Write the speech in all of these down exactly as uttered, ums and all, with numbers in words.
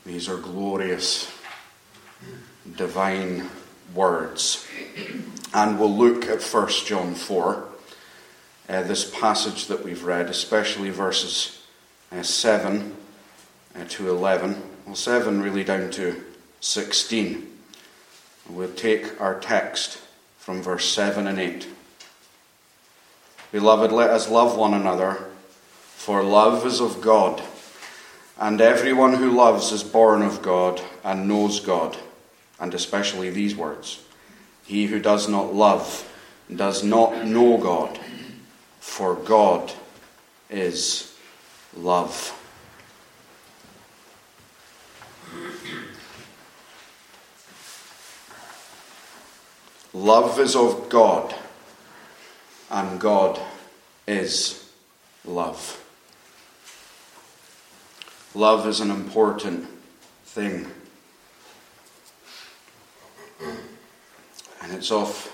These are glorious, divine words. And we'll look at First John four, uh, this passage that we've read, especially verses uh, seven uh, to eleven. Well, seven really down to sixteen. We'll take our text from verse seven and eight. Beloved, let us love one another, for love is of God. And everyone who loves is born of God and knows God. And especially these words. He who does not love does not know God, for God is love. Love is of God, and God is love. Love is an important thing. And it's of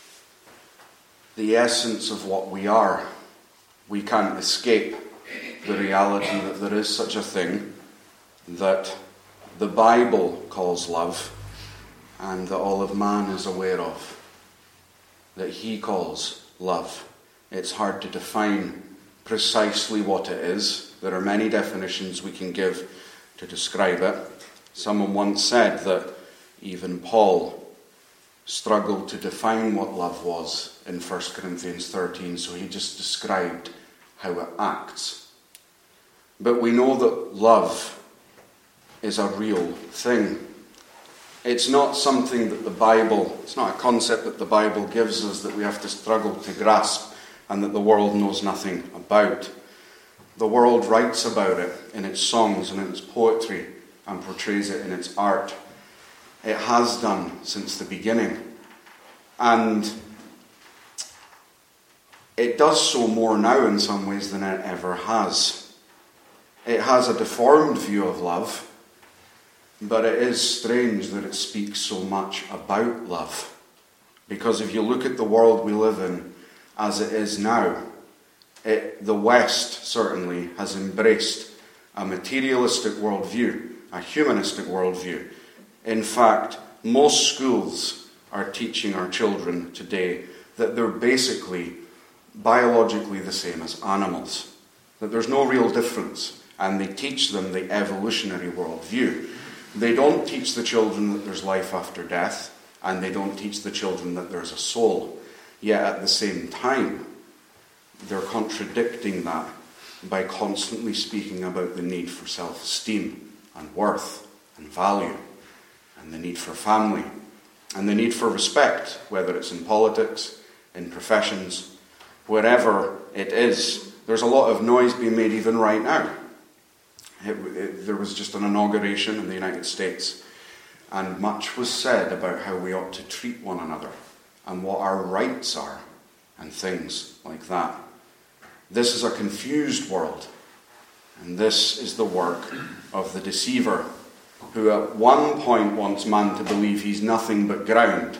the essence of what we are. We can't escape the reality that there is such a thing that the Bible calls love and that all of man is aware of, that he calls love. It's hard to define precisely what it is. There are many definitions we can give to describe it. Someone once said that even Paul struggled to define what love was in First Corinthians thirteen, so he just described how it acts. But we know that love is a real thing. It's not something that the Bible, it's not a concept that the Bible gives us that we have to struggle to grasp and that the world knows nothing about. The world writes about it in its songs and in its poetry and portrays it in its art. It has done since the beginning. And it does so more now in some ways than it ever has. It has a deformed view of love, but it is strange that it speaks so much about love. Because if you look at the world we live in as it is now, it, the West certainly has embraced a materialistic worldview, a humanistic worldview. In fact, most schools are teaching our children today that they're basically biologically the same as animals, that there's no real difference, and they teach them the evolutionary worldview. They don't teach the children that there's life after death, and they don't teach the children that there's a soul. Yet at the same time, they're contradicting that by constantly speaking about the need for self-esteem and worth and value, and the need for family, and the need for respect, whether it's in politics, in professions, wherever it is. There's a lot of noise being made even right now. It, it, there was just an inauguration in the United States, and much was said about how we ought to treat one another and what our rights are and things like that. This is a confused world, and this is the work of the deceiver, who at one point wants man to believe he's nothing but ground,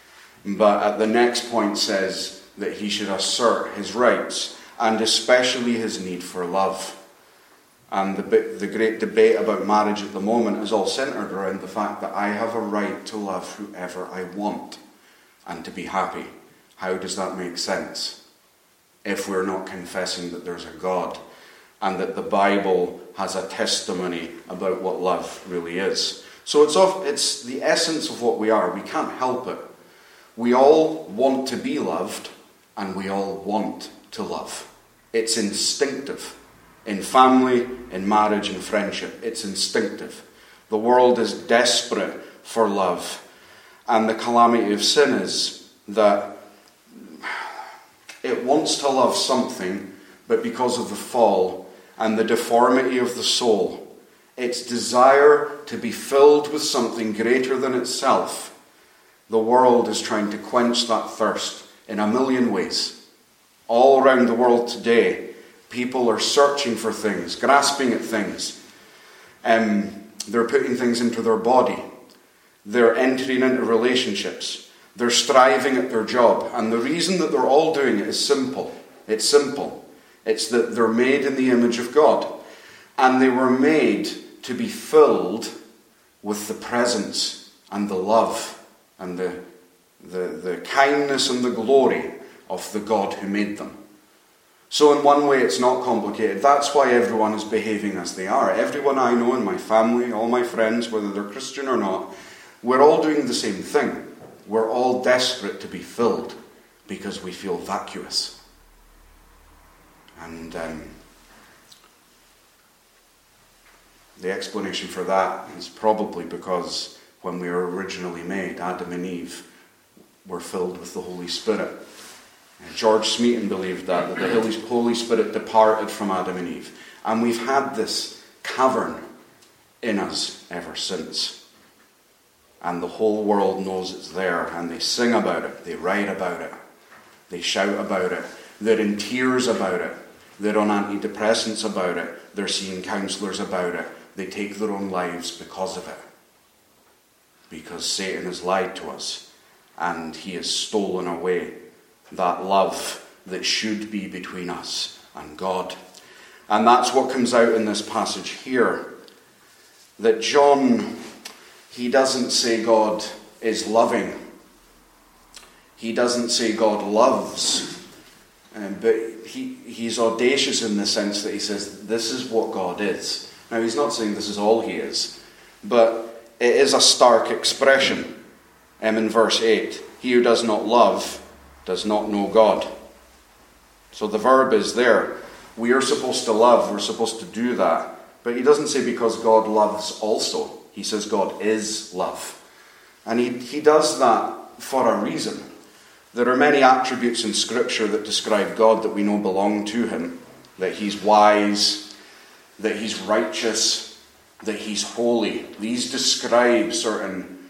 but at the next point says that he should assert his rights, and especially his need for love. And the, the great debate about marriage at the moment is all centered around the fact that I have a right to love whoever I want and to be happy. How does that make sense if we're not confessing that there's a God and that the Bible has a testimony about what love really is? So it's, off, it's the essence of what we are. We can't help it. We all want to be loved, and we all want to love. It's instinctive. In family, in marriage, in friendship, it's instinctive. The world is desperate for love. And the calamity of sin is that it wants to love something, but because of the fall and the deformity of the soul, its desire to be filled with something greater than itself, the world is trying to quench that thirst in a million ways. All around the world today, people are searching for things, grasping at things. Um, they're putting things into their body. They're entering into relationships. They're striving at their job. And the reason that they're all doing it is simple. It's simple. It's that they're made in the image of God. And they were made to be filled with the presence and the love and the, the, the kindness and the glory of the God who made them. So in one way it's not complicated. That's why everyone is behaving as they are. Everyone I know in my family, all my friends, whether they're Christian or not, we're all doing the same thing. We're all desperate to be filled because we feel vacuous. And um, the explanation for that is probably because when we were originally made, Adam and Eve were filled with the Holy Spirit. And George Smeaton believed that, that the Holy Spirit departed from Adam and Eve. And we've had this cavern in us ever since. And the whole world knows it's there, and they sing about it, they write about it, they shout about it, they're in tears about it, they're on antidepressants about it, they're seeing counsellors about it, they take their own lives because of it. Because Satan has lied to us, and he has stolen away that love that should be between us and God. And that's what comes out in this passage here. That John, he doesn't say God is loving. He doesn't say God loves. Um, but he, he's audacious in the sense that he says this is what God is. Now he's not saying this is all he is. But it is a stark expression. Um, in verse eight, he who does not love does not know God. So the verb is there. We are supposed to love, we're supposed to do that. But he doesn't say because God loves also. He says God is love. And he, he does that for a reason. There are many attributes in Scripture that describe God that we know belong to him. That he's wise, that he's righteous, that he's holy. These describe certain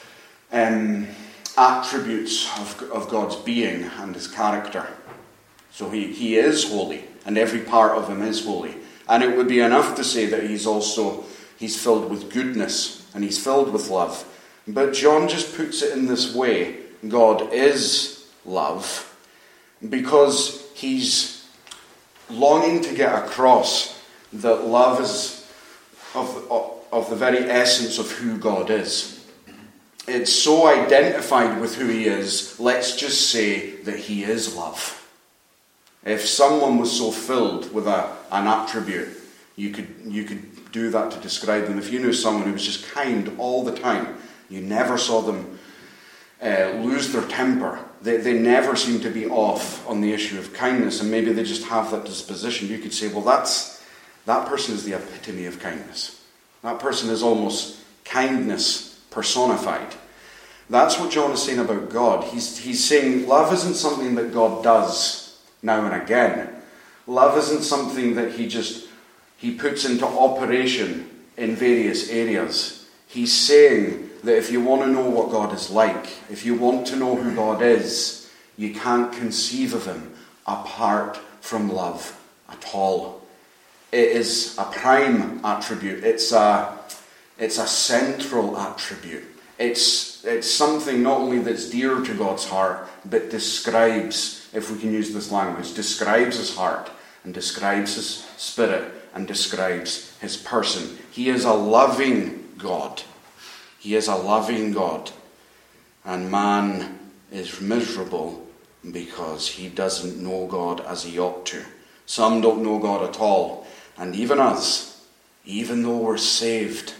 um, attributes of, of God's being and his character. So he, he is holy, and every part of him is holy. And it would be enough to say that he's also, he's filled with goodness, and he's filled with love. But John just puts it in this way. God is love, because he's longing to get across that love is of, of, of the very essence of who God is. It's so identified with who he is, let's just say that he is love. If someone was so filled with a, an attribute, you could, you could do that to describe them. If you knew someone who was just kind all the time, you never saw them uh, lose their temper. They, they never seem to be off on the issue of kindness, and maybe they just have that disposition. You could say, well, that's that person is the epitome of kindness. That person is almost kindness personified. That's what John is saying about God. He's, he's saying love isn't something that God does now and again. Love isn't something that he just he puts into operation in various areas. He's saying that if you want to know what God is like, if you want to know who God is, you can't conceive of him apart from love at all. It is a prime attribute. It's a It's a central attribute. It's, it's something not only that's dear to God's heart, but describes, if we can use this language, describes his heart, and describes his spirit, and describes his person. He is a loving God. He is a loving God. And man is miserable because he doesn't know God as he ought to. Some don't know God at all. And even us, even though we're saved,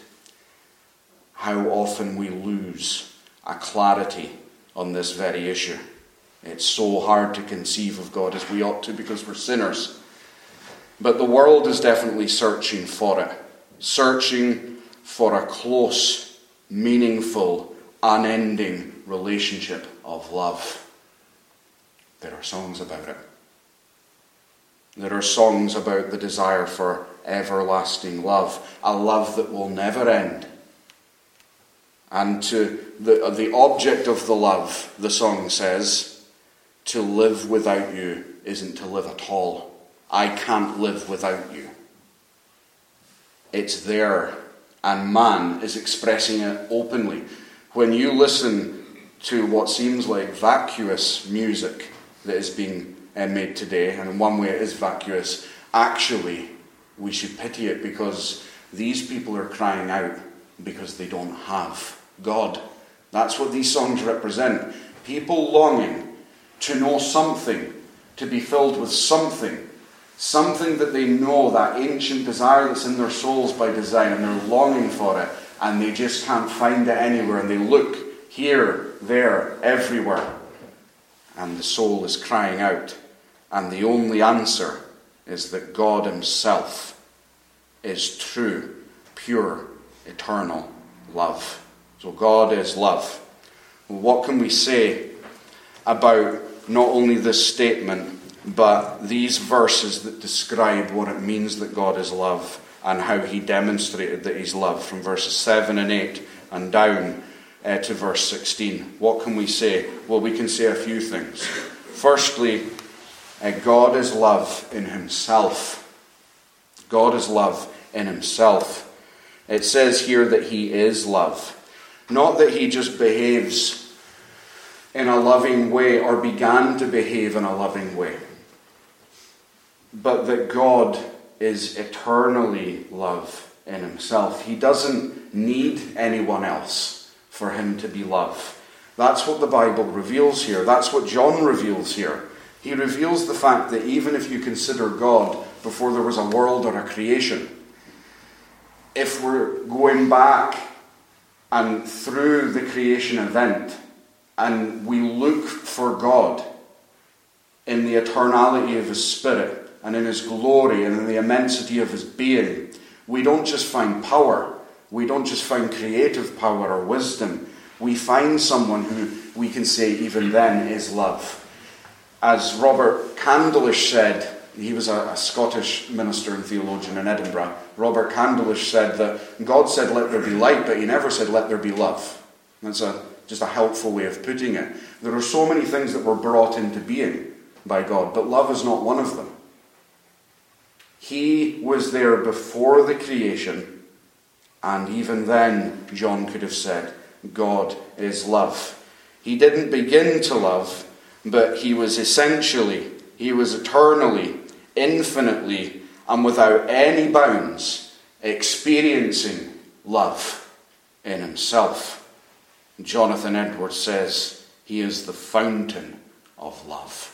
how often we lose a clarity on this very issue. It's so hard to conceive of God as we ought to because we're sinners. But the world is definitely searching for it. Searching for a close, meaningful, unending relationship of love. There are songs about it. There are songs about the desire for everlasting love. A love that will never end. And to the, the object of the love, the song says, to live without you isn't to live at all. I can't live without you. It's there, and man is expressing it openly. When you listen to what seems like vacuous music that is being uh, made today, and in one way it is vacuous, actually we should pity it, because These people are crying out because they don't have God. That's what these songs represent. People longing to know something, to be filled with something. Something that they know, that ancient desire that's in their souls by design, and they're longing for it, and they just can't find it anywhere, and they look here, there, everywhere. And the soul is crying out. And the only answer is that God himself is true, pure, eternal love. So God is love. What can we say about not only this statement, but these verses that describe what it means that God is love and how he demonstrated that he's love, from verses seven and eight and down uh, to verse sixteen? What can we say? Well, we can say a few things. Firstly, uh, God is love in himself. God is love in himself. It says here that he is love. Not that he just behaves in a loving way or began to behave in a loving way, but that God is eternally love in himself. He doesn't need anyone else for him to be love. That's what the Bible reveals here. That's what John reveals here. He reveals the fact that even if you consider God before there was a world or a creation, if we're going back and through the creation event, and we look for God in the eternality of his Spirit, and in his glory, and in the immensity of his being, we don't just find power. We don't just find creative power or wisdom. We find someone who we can say even then is love. As Robert Candlish said, he was a, a Scottish minister and theologian in Edinburgh. Robert Candlish said that God said, "Let there be light," but he never said, "Let there be love." That's a, just a helpful way of putting it. There are so many things that were brought into being by God, but love is not one of them. He was there before the creation, and even then, John could have said, God is love. He didn't begin to love, but he was essentially, he was eternally, infinitely, and without any bounds, experiencing love in himself. Jonathan Edwards says he is the fountain of love.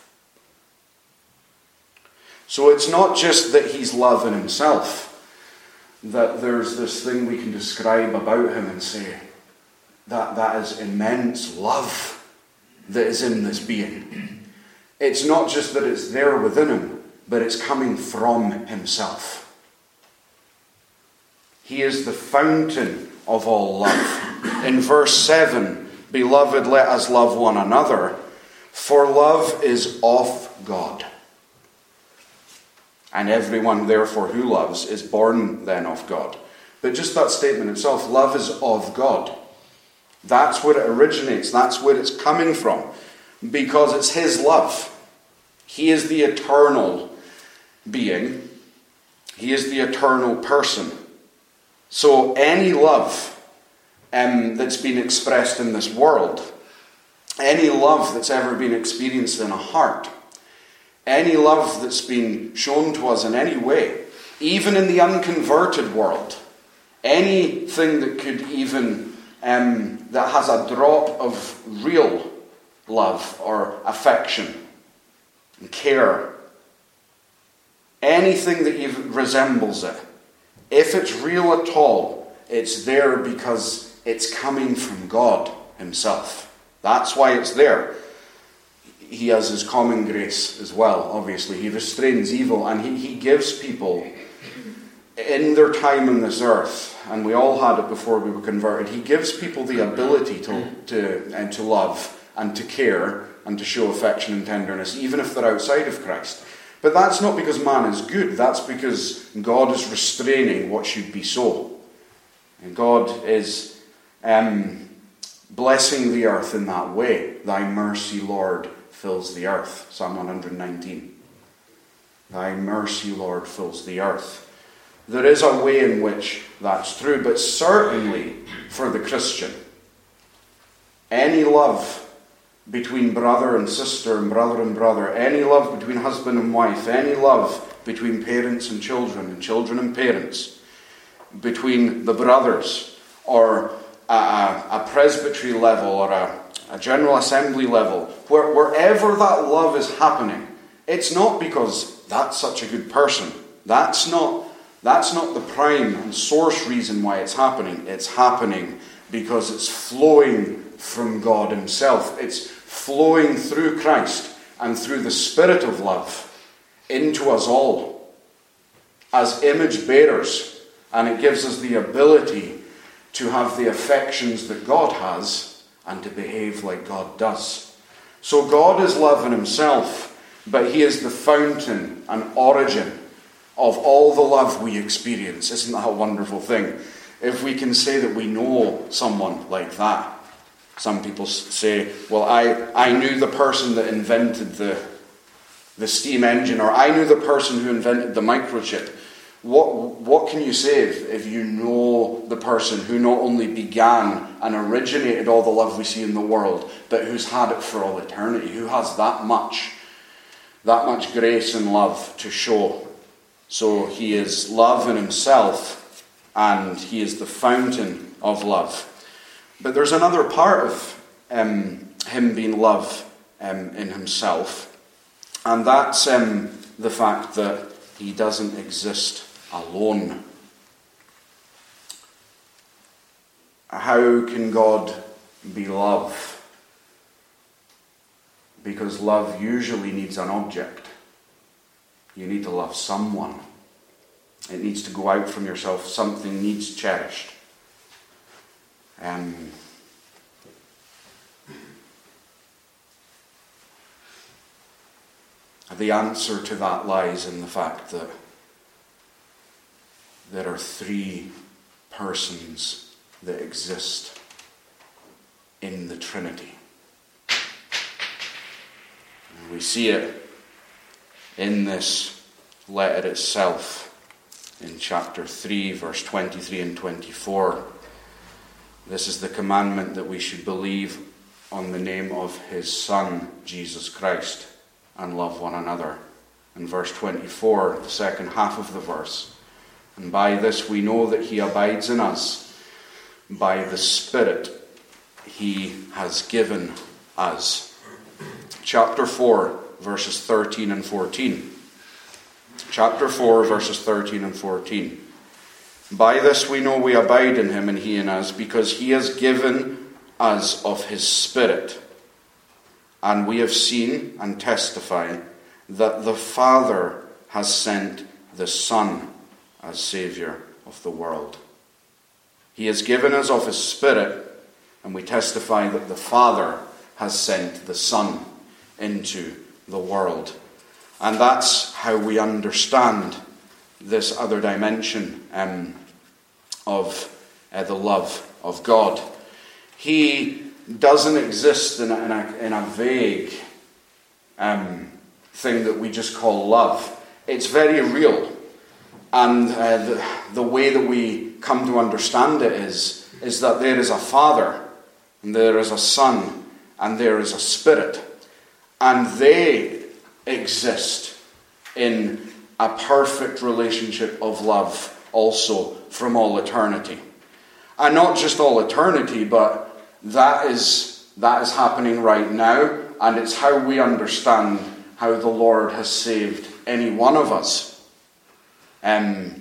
So it's not just that he's love in himself, that there's this thing we can describe about him and say, that that is immense love that is in this being. It's not just that it's there within him, but it's coming from himself. He is the fountain of all love. In verse seven, "Beloved, let us love one another, for love is of God. And everyone, therefore, who loves is born then of God." But just that statement itself, love is of God. That's where it originates. That's where it's coming from. Because it's his love. He is the eternal being. He is the eternal person. So any love um, that's been expressed in this world, any love that's ever been experienced in a heart, any love that's been shown to us in any way, even in the unconverted world, anything that could even, um, that has a drop of real love or affection and care, anything that even resembles it, if it's real at all, it's there because it's coming from God himself. That's why it's there. He has his common grace as well, obviously. He restrains evil, and he, he gives people, in their time on this earth, and we all had it before we were converted, he gives people the ability to, to, and to love and to care and to show affection and tenderness, even if they're outside of Christ. But that's not because man is good. That's because God is restraining what should be so. And God is um, blessing the earth in that way. Thy mercy, Lord, fills the earth. Psalm one nineteen. Thy mercy, Lord, fills the earth. There is a way in which that's true, but certainly for the Christian, any love between brother and sister and brother and brother, any love between husband and wife, any love between parents and children and children and parents, between the brothers, or a, a, a presbytery level, or a, a general assembly level, where, wherever that love is happening, it's not because that's such a good person. That's not, that's not the prime and source reason why it's happening. It's happening because it's flowing from God himself. It's flowing through Christ and through the Spirit of love into us all as image bearers. And it gives us the ability to have the affections that God has and to behave like God does. So God is love in himself, but he is the fountain and origin of all the love we experience. Isn't that a wonderful thing? If we can say that we know someone like that. Some people say, well, I, I knew the person that invented the, the steam engine, or I knew the person who invented the microchip. What, what can you say if, if you know the person who not only began and originated all the love we see in the world, but who's had it for all eternity, who has that much, that much grace and love to show? So he is love in himself, and he is the fountain of love. But there's another part of um, him being love um, in himself, and that's um, the fact that he doesn't exist alone. How can God be love? Because love usually needs an object. You need to love someone. It needs to go out from yourself. Something needs cherished. Um, the answer to that lies in the fact that there are three persons that exist in the Trinity. And we see it in this letter itself, in chapter three, verse twenty-three and twenty-four. This is the commandment, that we should believe on the name of his Son, Jesus Christ, and love one another. In verse twenty-four, the second half of the verse, and by this we know that he abides in us, by the Spirit he has given us. Chapter four, verses thirteen and fourteen. Chapter four, verses thirteen and fourteen. By this we know we abide in him and he in us, because he has given us of his Spirit. And we have seen and testify that the Father has sent the Son as Saviour of the world. He has given us of his Spirit, and we testify that the Father has sent the Son into the world. And that's how we understand this other dimension um, of uh, the love of God. He doesn't exist in a, in a, in a vague um, thing that we just call love. It's very real. And uh, the, the way that we come to understand it is, is that there is a Father, and there is a Son, and there is a Spirit. And they exist in a perfect relationship of love also from all eternity. And not just all eternity, but that is, that is happening right now, and it's how we understand how the Lord has saved any one of us. Um,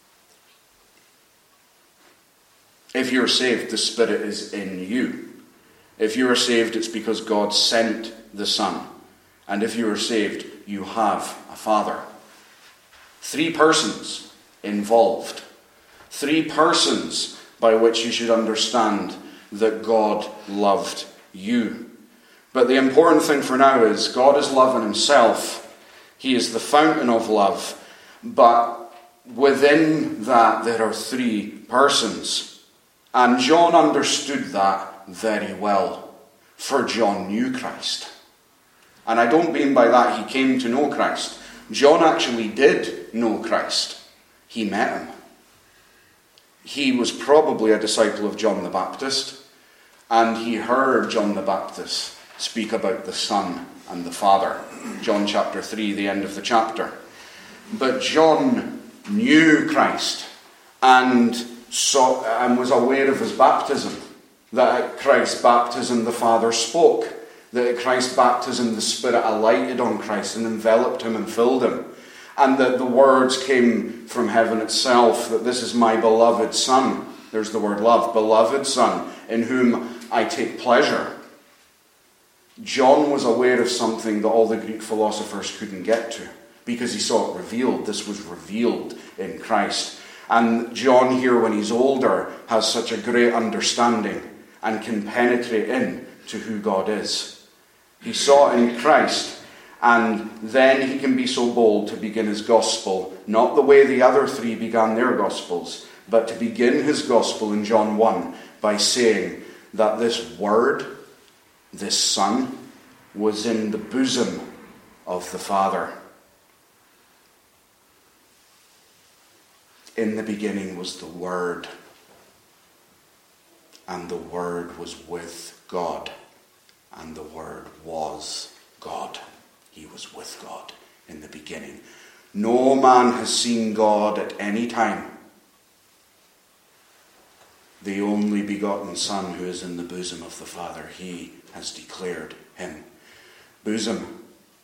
if you're saved, the Spirit is in you. If you are saved, it's because God sent the Son. And if you are saved, you have a Father. Three persons involved. Three persons by which you should understand that God loved you. But the important thing for now is God is love in himself. He is the fountain of love. But within that there are three persons. And John understood that very well. For John knew Christ. And I don't mean by that he came to know Christ. John actually did know Christ. He met him. He was probably a disciple of John the Baptist, and he heard John the Baptist speak about the Son and the Father. John chapter three, the end of the chapter. But John knew Christ, and saw and was aware of his baptism, that at Christ's baptism the Father spoke, that at Christ's baptism the Spirit alighted on Christ and enveloped him and filled him, and that the words came from heaven itself, that this is my beloved Son. There's the word love, beloved Son, in whom I take pleasure. John was aware of something that all the Greek philosophers couldn't get to, because he saw it revealed. This was revealed in Christ. And John here, when he's older, has such a great understanding and can penetrate in to who God is. He saw it in Christ, and then he can be so bold to begin his gospel, not the way the other three began their gospels, but to begin his gospel in John one by saying that this Word, this Son, was in the bosom of the Father. In the beginning was the Word, and the Word was with God, and the Word was God. He was with God in the beginning. No man has seen God at any time. The only begotten Son who is in the bosom of the Father, he has declared him. Bosom.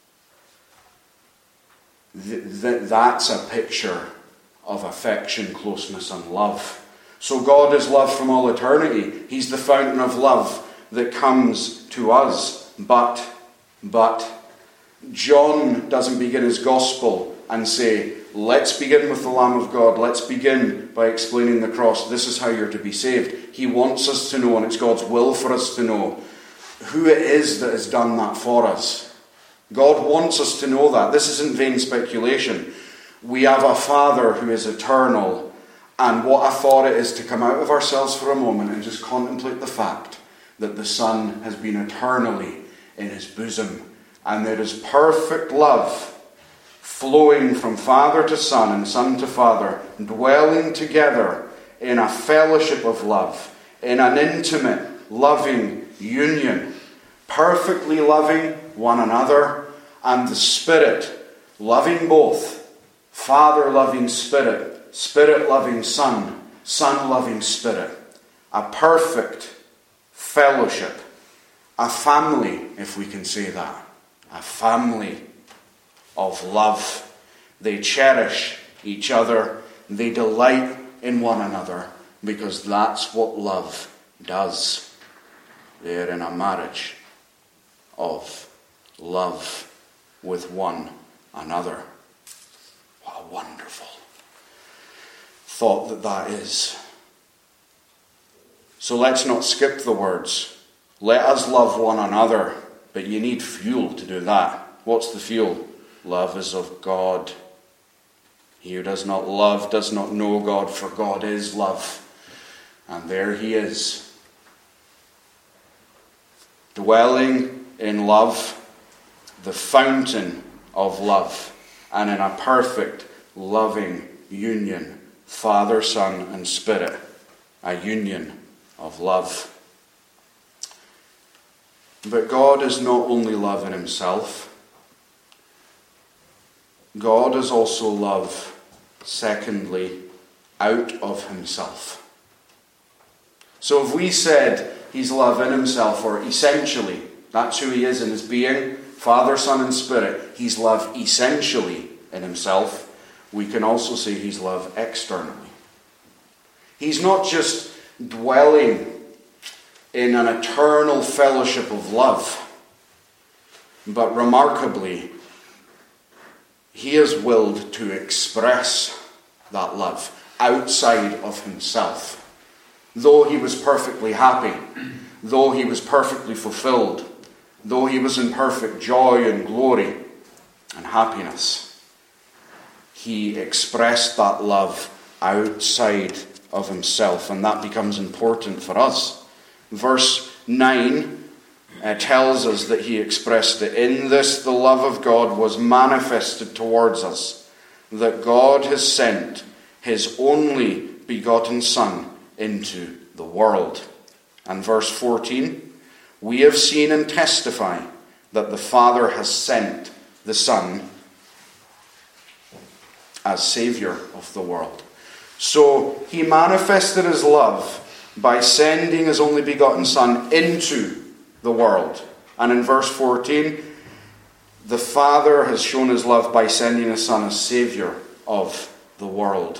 Th- th- that's a picture of affection, closeness, and love. So God is love from all eternity. He's the fountain of love that comes to us. But, but, John doesn't begin his gospel and say, let's begin with the Lamb of God. Let's begin by explaining the cross. This is how you're to be saved. He wants us to know, and it's God's will for us to know, who it is that has done that for us. God wants us to know that. This isn't vain speculation. We have a Father who is eternal, and what a thought it is to come out of ourselves for a moment and just contemplate the fact that the Son has been eternally in his bosom, and there is perfect love flowing from Father to Son and Son to Father, dwelling together in a fellowship of love, in an intimate, loving union, perfectly loving one another, and the Spirit loving both. Father loving Spirit, Spirit loving Son, Son loving Spirit. A perfect fellowship. A family, if we can say that. A family of love. They cherish each other. They delight in one another, because that's what love does. They're in a marriage of love with one another. What a wonderful thought that that is. So let's not skip the words. Let us love one another, but you need fuel to do that. What's the fuel? Love is of God. He who does not love does not know God, for God is love. And there he is, dwelling in love, the fountain of love, and in a perfect, loving union, Father, Son, and Spirit, a union of love. But God is not only love in himself. God is also love, secondly, out of himself. So if we said he's love in himself, or essentially, that's who he is in his being, Father, Son, and Spirit, he's love essentially in himself, we can also say he's love externally. He's not just dwelling in an eternal fellowship of love, but remarkably, he is willed to express that love outside of himself. Though he was perfectly happy, though he was perfectly fulfilled, though he was in perfect joy and glory and happiness, he expressed that love outside of himself, and that becomes important for us. Verse nine uh, tells us that he expressed it. In this the love of God was manifested towards us, that God has sent his only begotten Son into the world. And verse fourteen, we have seen and testify that the Father has sent the Son as Saviour of the world. So he manifested his love by sending his only begotten Son into the world. And in verse fourteen, the Father has shown his love by sending his Son as Saviour of the world.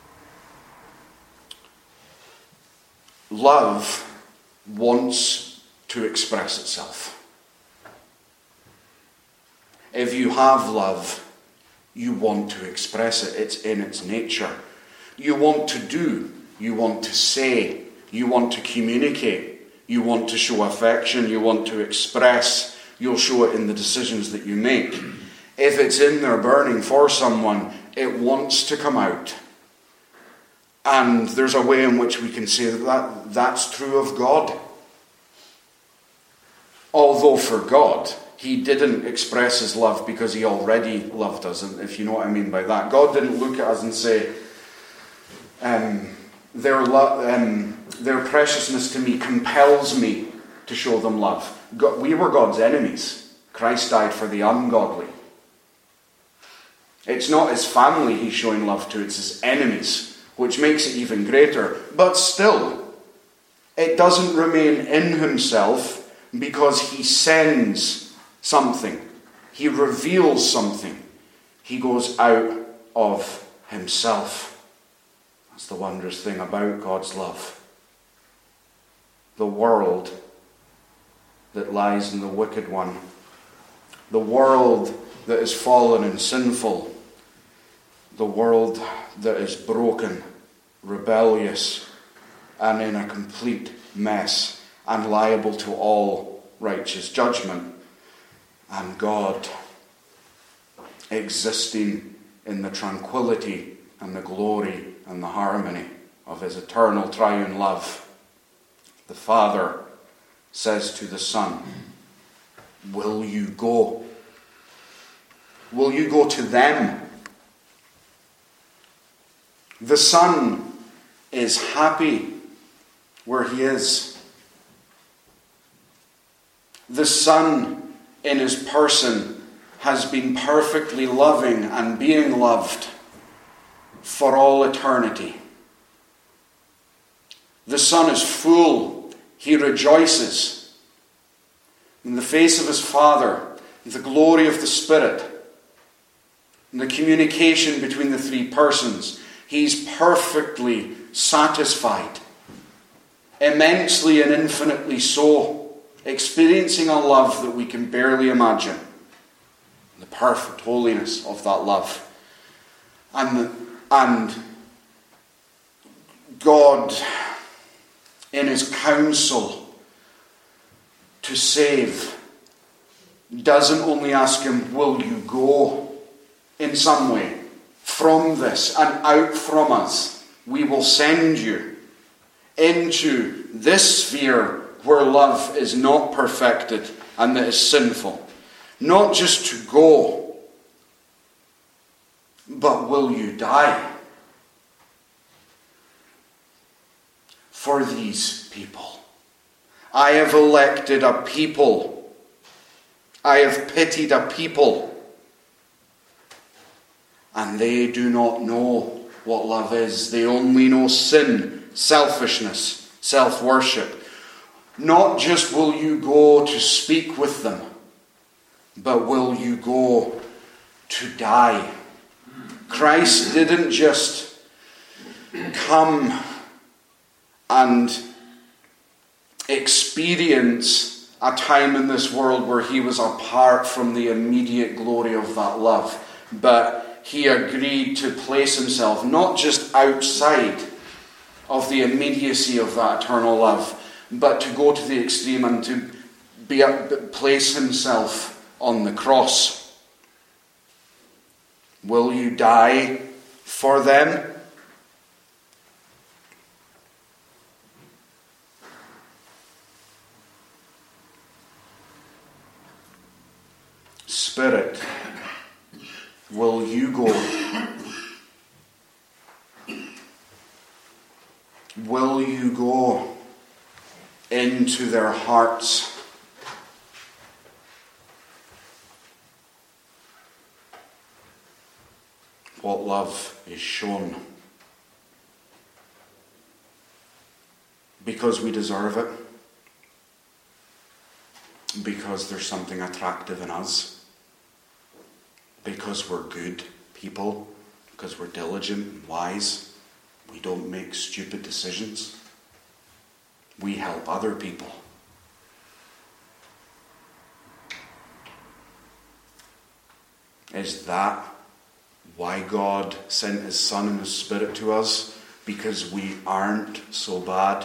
Love wants to express itself. If you have love, you want to express it. It's in its nature. You want to do. You want to say. You want to communicate. You want to show affection. You want to express. You'll show it in the decisions that you make. If it's in there burning for someone, it wants to come out. And there's a way in which we can say that, that that's true of God. Although for God, he didn't express his love because he already loved us, and if you know what I mean by that. God didn't look at us and say, um, their, lo- um, their preciousness to me compels me to show them love. God, we were God's enemies. Christ died for the ungodly. It's not his family he's showing love to, it's his enemies, which makes it even greater. But still, it doesn't remain in himself because he sends something. He reveals something. He goes out of himself. That's the wondrous thing about God's love. The world that lies in the wicked one. The world that is fallen and sinful. The world that is broken, rebellious, and in a complete mess, and liable to all righteous judgment. And God existing in the tranquility and the glory and the harmony of his eternal triune love. The Father says to the Son, will you go? Will you go to them? The Son is happy where he is. The Son in his person has been perfectly loving and being loved for all eternity. The Son is full. He rejoices in the face of his Father, the glory of the Spirit, and the communication between the three persons. He's perfectly satisfied, immensely and infinitely so, experiencing a love that we can barely imagine. The perfect holiness of that love. And, and God, in his counsel to save, doesn't only ask him, will you go in some way from this and out from us? We will send you into this sphere where love is not perfected and that is sinful. Not just to go, but will you die for these people? I have elected a people. I have pitied a people. And they do not know what love is. They only know sin, selfishness, self-worship. Not just will you go to speak with them, but will you go to die? Christ didn't just come and experience a time in this world where he was apart from the immediate glory of that love, but he agreed to place himself not just outside of the immediacy of that eternal love, but to go to the extreme and to be place himself on the cross. Will you die for them? Spirit, will you go? Will you go into their hearts? What love is shown because we deserve it, because there's something attractive in us, because we're good people, because we're diligent and wise. We don't make stupid decisions. We help other people. Is that why God sent his Son and his Spirit to us? Because we aren't so bad?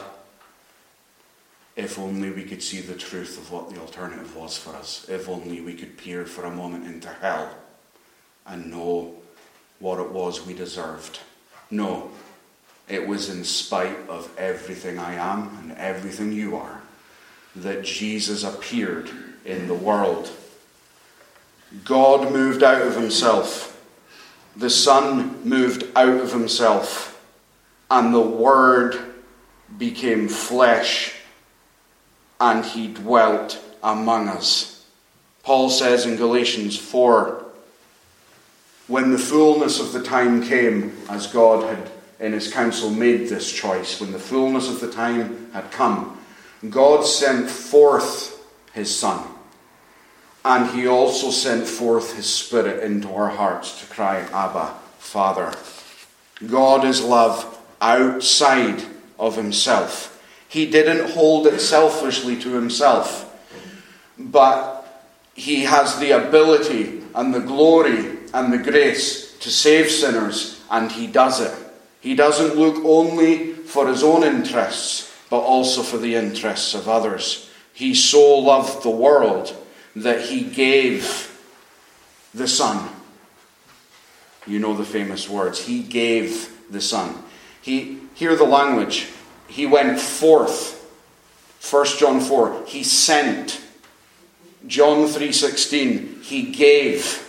If only we could see the truth of what the alternative was for us. If only we could peer for a moment into hell and know what it was we deserved. No, it was in spite of everything I am and everything you are that Jesus appeared in the world. God moved out of himself. The Son moved out of himself. And the Word became flesh, and he dwelt among us. Paul says in Galatians four, when the fullness of the time came, as God had in his counsel made this choice, when the fullness of the time had come, God sent forth his Son. And he also sent forth his Spirit into our hearts to cry, Abba, Father. God is love outside of himself. He didn't hold it selfishly to himself, but he has the ability and the glory and the grace to save sinners, and he does it. He doesn't look only for his own interests, but also for the interests of others. He so loved the world that he gave the Son. You know the famous words. He gave the Son. He, hear the language. He went forth. First John four. He sent. John three sixteen. He gave.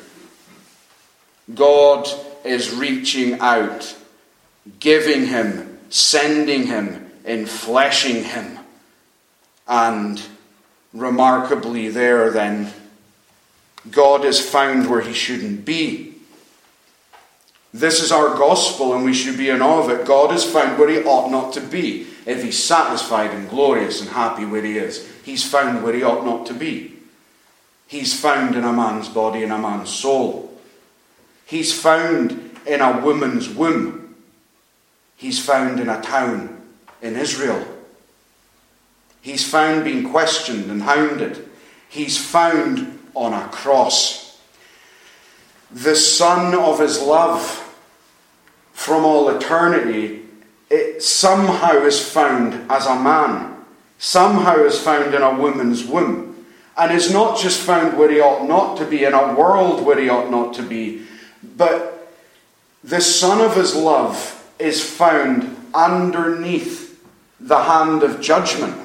God is reaching out, giving him, sending him, enfleshing him. And remarkably there then, God is found where he shouldn't be. This is our gospel, and we should be in awe of it. God is found where he ought not to be. If he's satisfied and glorious and happy where he is, he's found where he ought not to be. He's found in a man's body and a man's soul. He's found in a woman's womb. He's found in a town in Israel. He's found being questioned and hounded. He's found on a cross. The Son of his love from all eternity, it somehow is found as a man. Somehow is found in a woman's womb. And is not just found where he ought not to be, in a world where he ought not to be, but the Son of his love is found underneath the hand of judgment.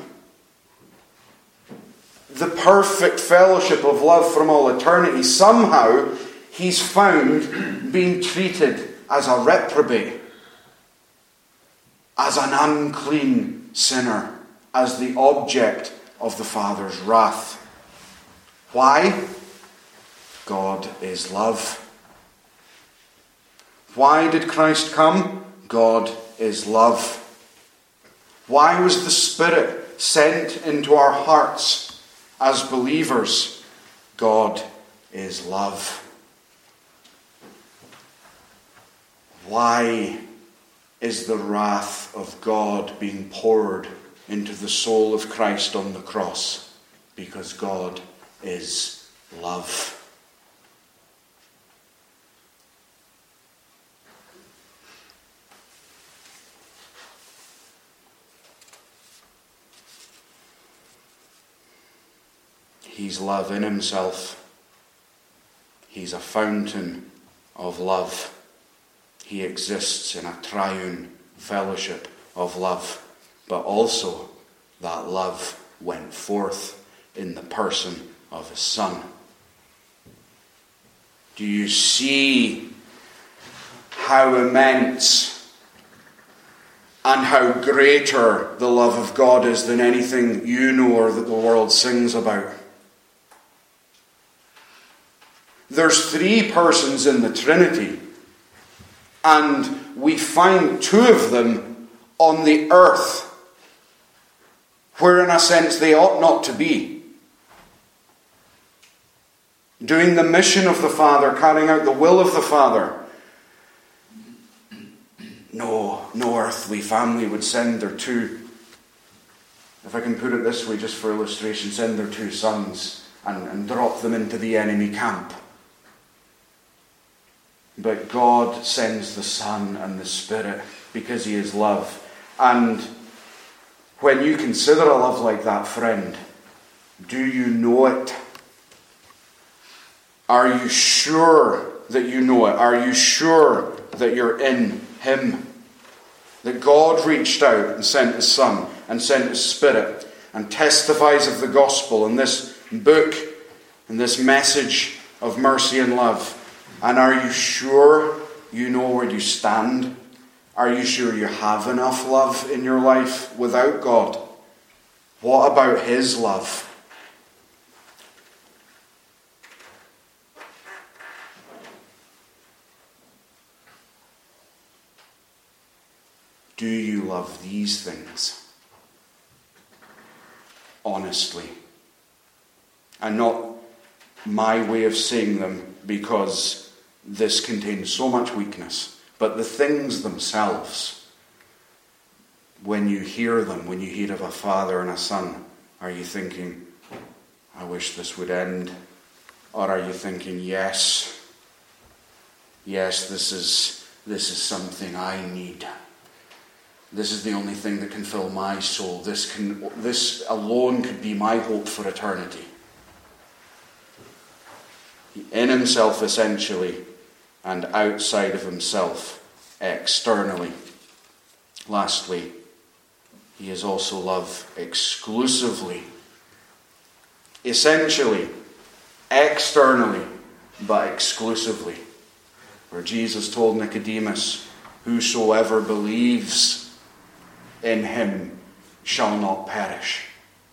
The perfect fellowship of love from all eternity, somehow he's found being treated as a reprobate, as an unclean sinner, as the object of the Father's wrath. Why? God is love. Why did Christ come? God is love. Why was the Spirit sent into our hearts as believers? God is love. Why is the wrath of God being poured into the soul of Christ on the cross? Because God is love. He's love in himself. He's a fountain of love. He exists in a triune fellowship of love. But also, that love went forth in the person of his Son. Do you see how immense and how greater the love of God is than anything you know or that the world sings about? There's three persons in the Trinity, and we find two of them on the earth where in a sense they ought not to be. Doing the mission of the Father, carrying out the will of the Father. No, no earthly family would send their two, if I can put it this way just for illustration, send their two sons and, and drop them into the enemy camp. But God sends the Son and the Spirit because He is love. And when you consider a love like that, friend, do you know it? Are you sure that you know it? Are you sure that you're in Him? That God reached out and sent His Son and sent His Spirit and testifies of the gospel in this book and this message of mercy and love. And are you sure you know where you stand? Are you sure you have enough love in your life without God? What about His love? Do you love these things honestly? And not my way of saying them because this contains so much weakness, but the things themselves. When you hear them, when you hear of a father and a son, are you thinking, I wish this would end? Or are you thinking, yes, yes, this is this is something I need. This is the only thing that can fill my soul. This can, this alone could be my hope for eternity. In himself essentially, and outside of himself externally. Lastly, he is also love exclusively. Essentially, externally, but exclusively. Where Jesus told Nicodemus, whosoever believes in him shall not perish.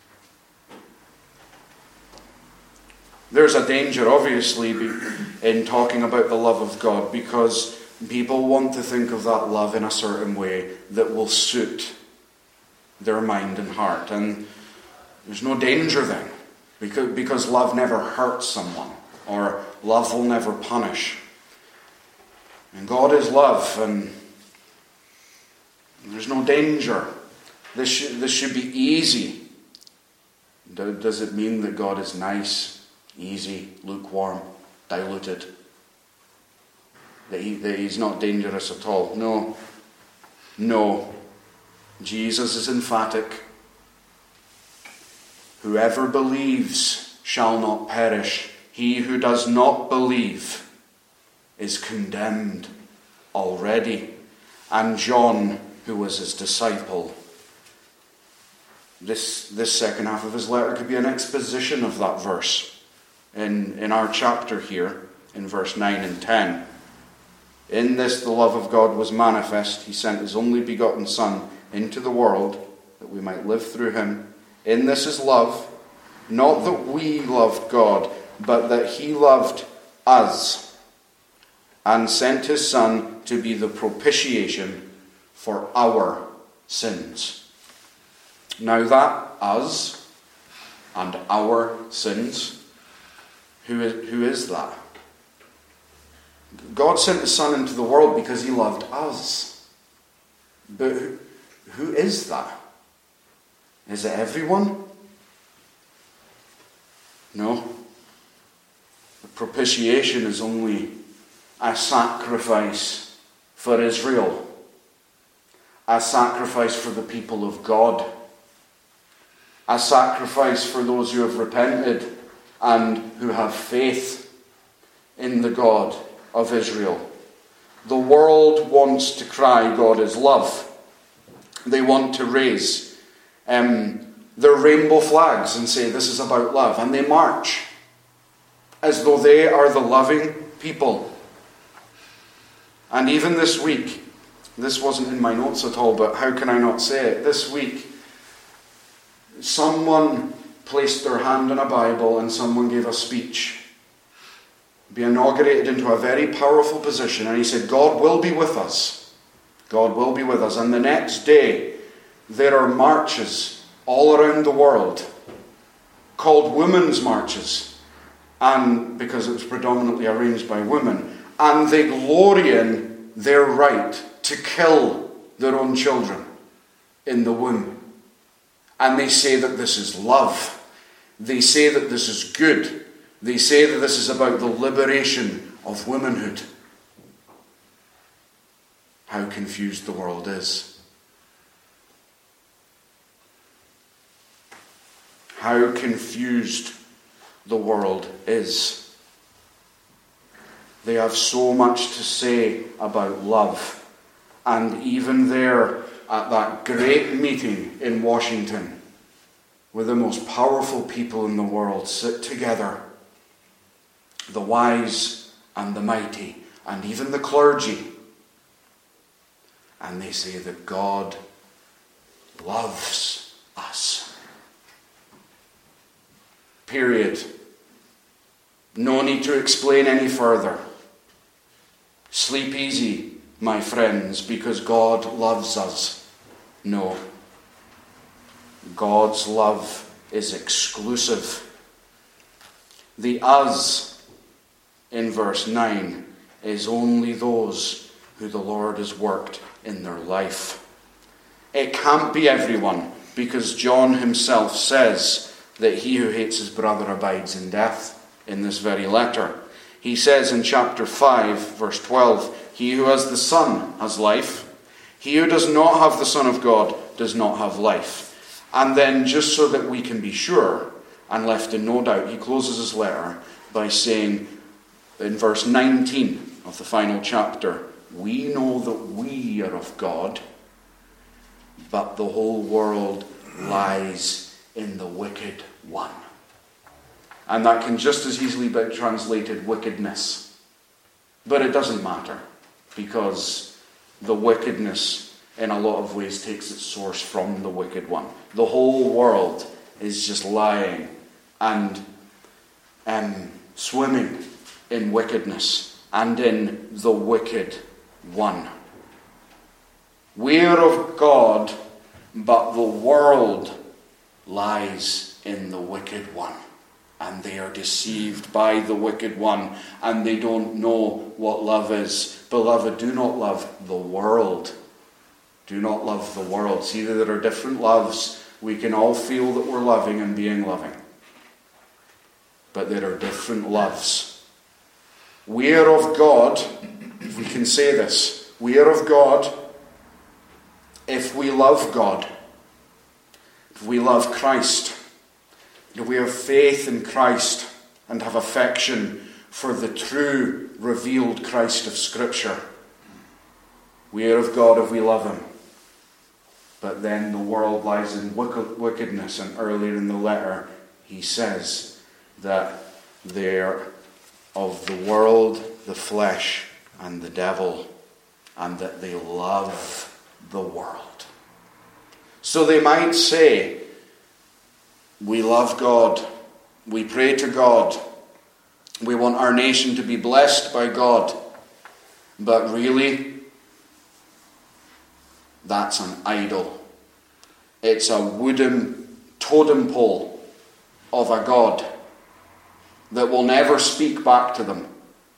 There's a danger, obviously, in talking about the love of God, because people want to think of that love in a certain way that will suit their mind and heart. And there's no danger then, because, because love never hurts someone, or love will never punish. And God is love, and there's no danger. This should, this should be easy. Does it mean that God is nice, easy, lukewarm, diluted? That, he, that he's not dangerous at all? No. No. Jesus is emphatic. Whoever believes shall not perish. He who does not believe is condemned already. And John, who was his disciple, this, this second half of his letter could be an exposition of that verse in, in our chapter here, in verse nine and ten. In this the love of God was manifest. He sent his only begotten Son into the world that we might live through him. In this is love, not that we loved God, but that he loved us and sent his Son to be the propitiation for our sins. Now that us and our sins, who is, who is that? God sent his Son into the world because he loved us. But who, who is that? Is it everyone? No. The propitiation is only a sacrifice for Israel. A sacrifice for the people of God. A sacrifice for those who have repented and who have faith in the God of Israel. The world wants to cry, God is love. They want to raise um, their rainbow flags and say, this is about love. And they march as though they are the loving people. And even this week, this wasn't in my notes at all, but how can I not say it? This week, someone placed their hand on a Bible and someone gave a speech. Be inaugurated into a very powerful position. And he said, God will be with us. God will be with us. And the next day, there are marches all around the world called women's marches, and because it was predominantly arranged by women, and they glory in their right to kill their own children in the womb. And they say that this is love. They say that this is good. They say that this is about the liberation of womanhood. How confused the world is. How confused the world is. They have so much to say about love. And even there at that great meeting in Washington, where the most powerful people in the world sit together, the wise and the mighty, and even the clergy, and they say that God loves us. Period. No need to explain any further. Sleep easy, my friends, because God loves us. No. God's love is exclusive. The us in verse nine is only those who the Lord has worked in their life. It can't be everyone, because John himself says that he who hates his brother abides in death in this very letter. He says in chapter five, verse twelve, he who has the Son has life. He who does not have the Son of God does not have life. And then, just so that we can be sure and left in no doubt, he closes his letter by saying in verse nineteen of the final chapter, we know that we are of God, but the whole world lies in the wicked one. And that can just as easily be translated wickedness. But it doesn't matter, because the wickedness in a lot of ways takes its source from the wicked one. The whole world is just lying and um, swimming in wickedness and in the wicked one. We are of God, but the world lies in the wicked one. And they are deceived by the wicked one, and they don't know what love is. Beloved, do not love the world. Do not love the world. See that there are different loves. We can all feel that we're loving and being loving. But there are different loves. We are of God, if we can say this, we are of God if we love God. If we love Christ. If we have faith in Christ and have affection for the true revealed Christ of Scripture. We are of God if we love him. But then the world lies in wickedness, and earlier in the letter he says that they're of the world, the flesh, and the devil, and that they love the world. So they might say, we love God, we pray to God, we want our nation to be blessed by God, but really, that's an idol. It's a wooden totem pole of a God that will never speak back to them,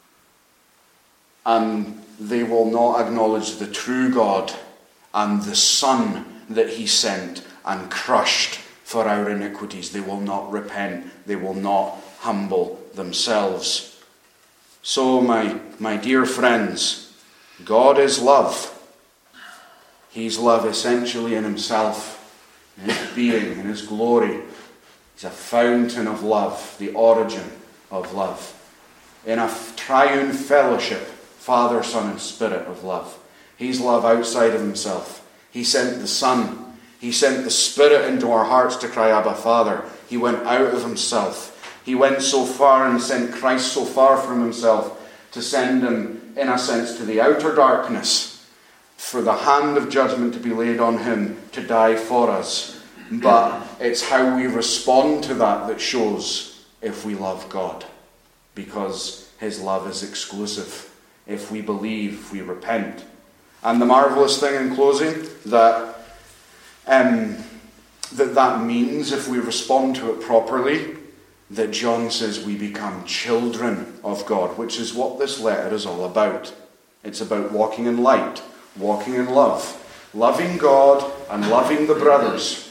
and they will not acknowledge the true God and the Son that he sent and crushed for our iniquities. They will not repent. They will not humble themselves. So, my, my dear friends, God is love. He's love essentially in himself, in his being, in his glory. He's a fountain of love, the origin of love. In a triune fellowship, Father, Son, and Spirit of love. He's love outside of himself. He sent the Son. He sent the Spirit into our hearts to cry, Abba, Father. He went out of himself. He went so far and sent Christ so far from himself to send him, in a sense, to the outer darkness for the hand of judgment to be laid on him to die for us. But it's how we respond to that that shows if we love God, because his love is exclusive. If we believe, if we repent. And the marvellous thing in closing, that um, that that means, if we respond to it properly, that John says we become children of God, which is what this letter is all about. It's about walking in light, walking in love, loving God and loving the brothers,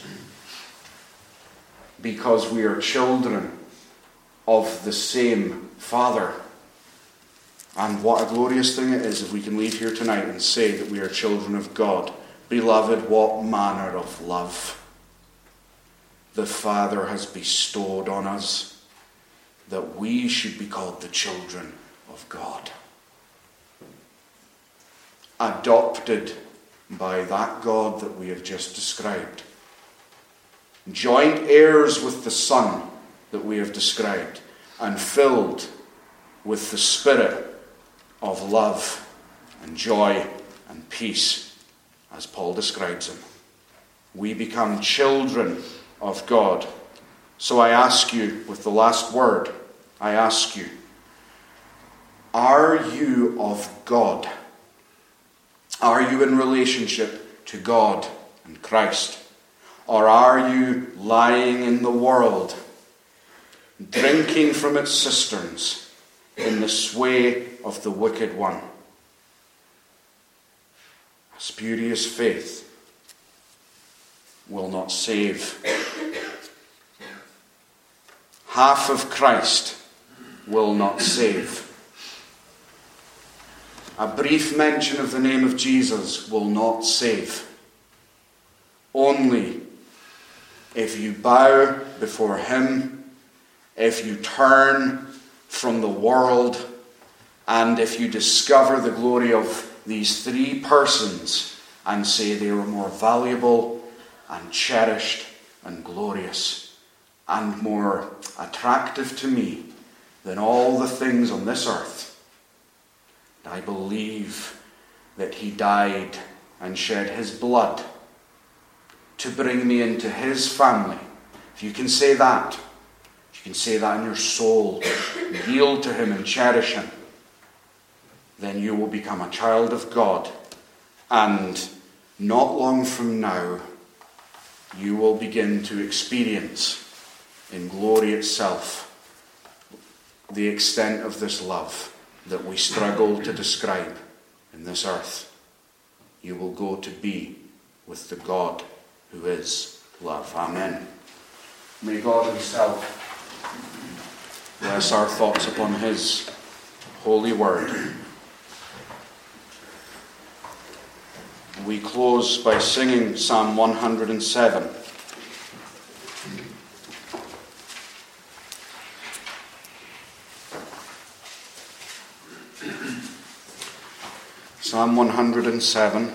because we are children of the same Father. And what a glorious thing it is if we can leave here tonight and say that we are children of God. Beloved, what manner of love the Father has bestowed on us, that we should be called the children of God. Adopted by that God that we have just described. Joint heirs with the Son that we have described. And filled with the Spirit of love and joy and peace, as Paul describes him. We become children of God. So I ask you, with the last word, I ask you, are you of God? Are you in relationship to God and Christ? Or are you lying in the world, drinking from its cisterns in the sway of the wicked one? A spurious faith will not save. Half of Christ will not save. A brief mention of the name of Jesus will not save. Only if you bow before him, if you turn from the world, and if you discover the glory of these three persons and say they were more valuable and cherished and glorious and more attractive to me than all the things on this earth. I believe that he died and shed his blood to bring me into his family. If you can say that, if you can say that in your soul, yield to him and cherish him, then you will become a child of God. And not long from now, you will begin to experience in glory itself the extent of this love that we struggle to describe in this earth. You will go to be with the God who is love. Amen. May God himself bless our thoughts upon his holy word. We close by singing Psalm one hundred seven. Psalm one hundred seven.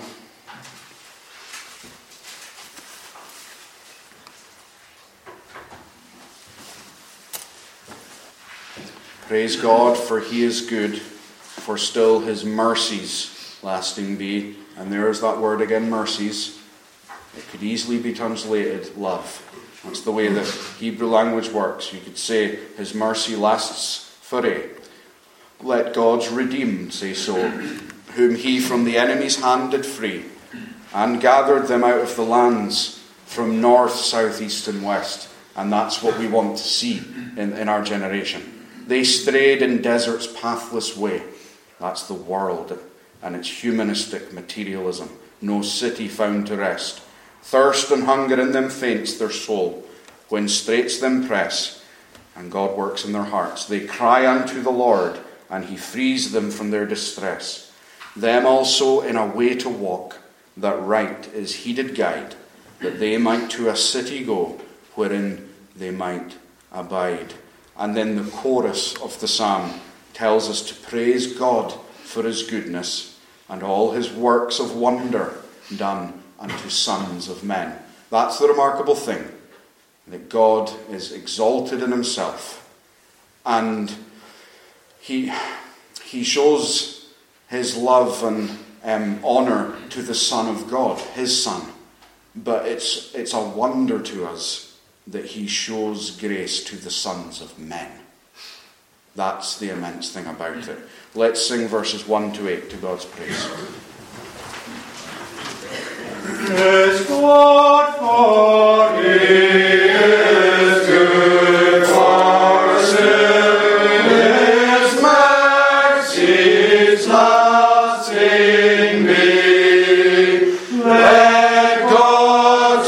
Praise God, for he is good, for still his mercies lasting be. And there's that word again, mercies. It could easily be translated love. That's the way the Hebrew language works. You could say his mercy lasts forever. Let God's redeemed say so, whom he from the enemy's hand did free, and gathered them out of the lands from north, south, east, and west. And that's what we want to see in, in our generation. They strayed in desert's pathless way. That's the world and its humanistic materialism. No city found to rest. Thirst and hunger in them faints their soul, when straits them press, and God works in their hearts. They cry unto the Lord, and he frees them from their distress. Them also in a way to walk, that right is he did guide, that they might to a city go, wherein they might abide. And then the chorus of the psalm tells us to praise God for his goodness and all his works of wonder done unto sons of men. That's the remarkable thing, that God is exalted in himself, and he he shows his love and um, honour to the Son of God, his Son. But it's it's a wonder to us that he shows grace to the sons of men. That's the immense thing about it. Let's sing verses one to eight to God's praise. Praise God for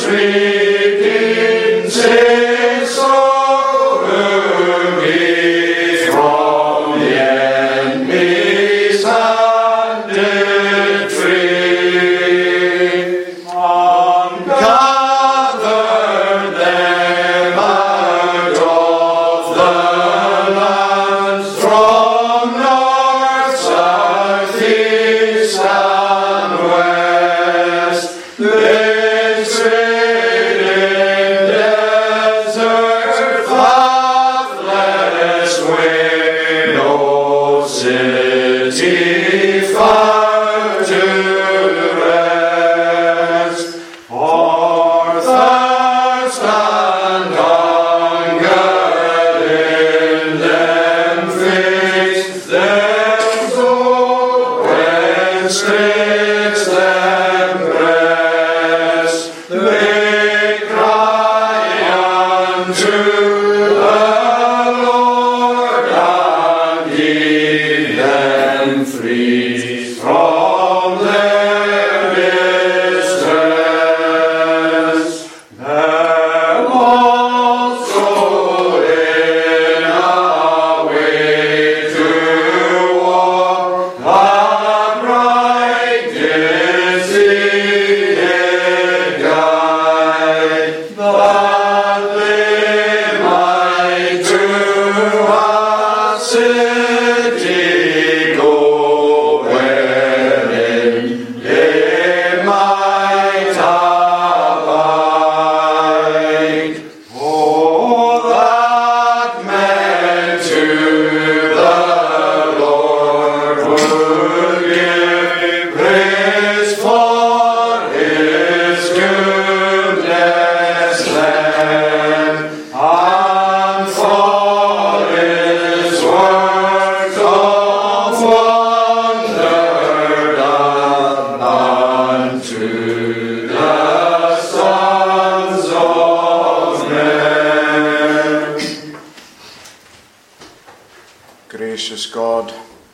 Gracious God,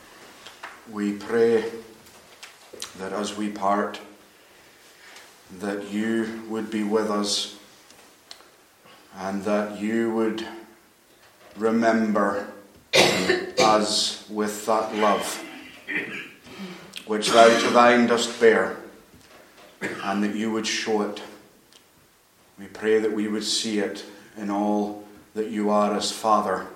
we pray that as we part, that you would be with us and that you would remember us with that love which thou to thine dost bear, and that you would show it. We pray that we would see it in all that you are as Father,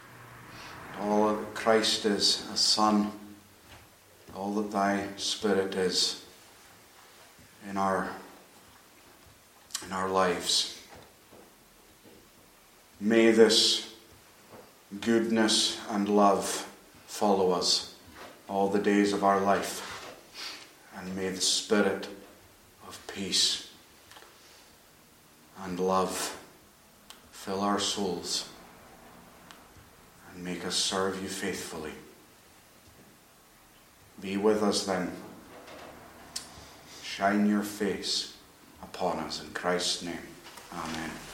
all that Christ is as Son, all that thy Spirit is in our, in our lives. May this goodness and love follow us all the days of our life, and may the Spirit of peace and love fill our souls and make us serve you faithfully. Be with us then. Shine your face upon us in Christ's name. Amen.